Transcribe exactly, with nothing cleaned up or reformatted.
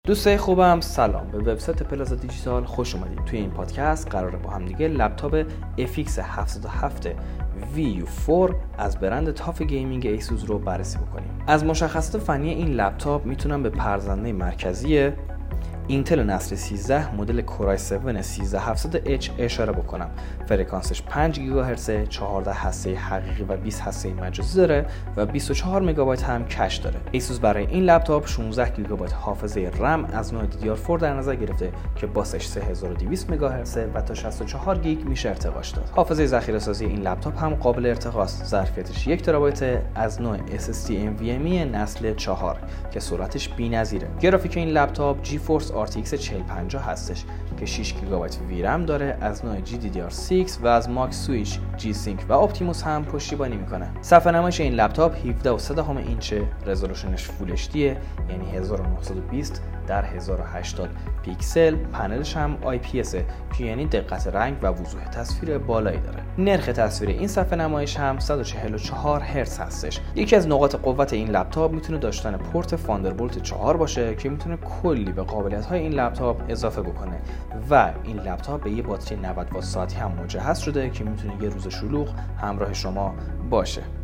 دوستای خوبم سلام، به وبسایت پلازا دیجیتال خوش اومدید. توی این پادکست قراره با هم دیگه لپتاپ اف ایکس هفتصد و هفت وی یو فور از برند تاف گیمینگ ایسوس رو بررسی بکنیم. از مشخصات فنی این لپتاپ میتونم به پرزنده مرکزی اینتل نسل سیزده مدل کورای هفت سیزده هفتصد اچ اشاره بکنم. فرکانسش پنج گیگاهرتز، چهارده هسته حقیقی و بیست هسته مجازی داره و بیست و چهار مگابایت هم کش داره. ایسوس برای این لپتاپ شانزده گیگابایت حافظه رم از نوع دی دی آر فور در نظر گرفته که باسش سه هزار و دویست مگاهرتز و تا شصت و چهار گیگ میشه ارتقاش داد. حافظه ذخیره‌سازی این لپتاپ هم قابل ارتقاست. ظرفیتش یک ترابایت از نوع اس اس دی ان وی ام ای نسل چهار که سرعتش بی‌نظیره. گرافیک این لپتاپ جی فورس آر تی ایکس چهل پنجاه هستش که شش گیگابایت وی رم داره از نوع جی دی دی آر شش و از ماکس سویچ، جی سینک و اپتیموس هم پشتیبانی میکنه. صفحه نمایش این لپتاپ هفده و سه دهم اینچه، رزولوشنش فول اچ دی یعنی هزار و نهصد و بیست در هزار و هشتاد پیکسل، پنلش هم آی پی اس که یعنی دقت رنگ و وضوح تصویر بالایی داره. نرخ تصویر این صفحه نمایش هم صد و چهل و چهار هرتز هستش. یکی از نقاط قوت این لپتاپ میتونه داشتن پورت فاندربولت چهار باشه که میتونه کلی به قابلیت‌های این لپتاپ اضافه بکنه و این لپتاپ به یه باتری نود وات ساعتی هم مجهز شده که میتونه یه روز شلوغ همراه شما باشه.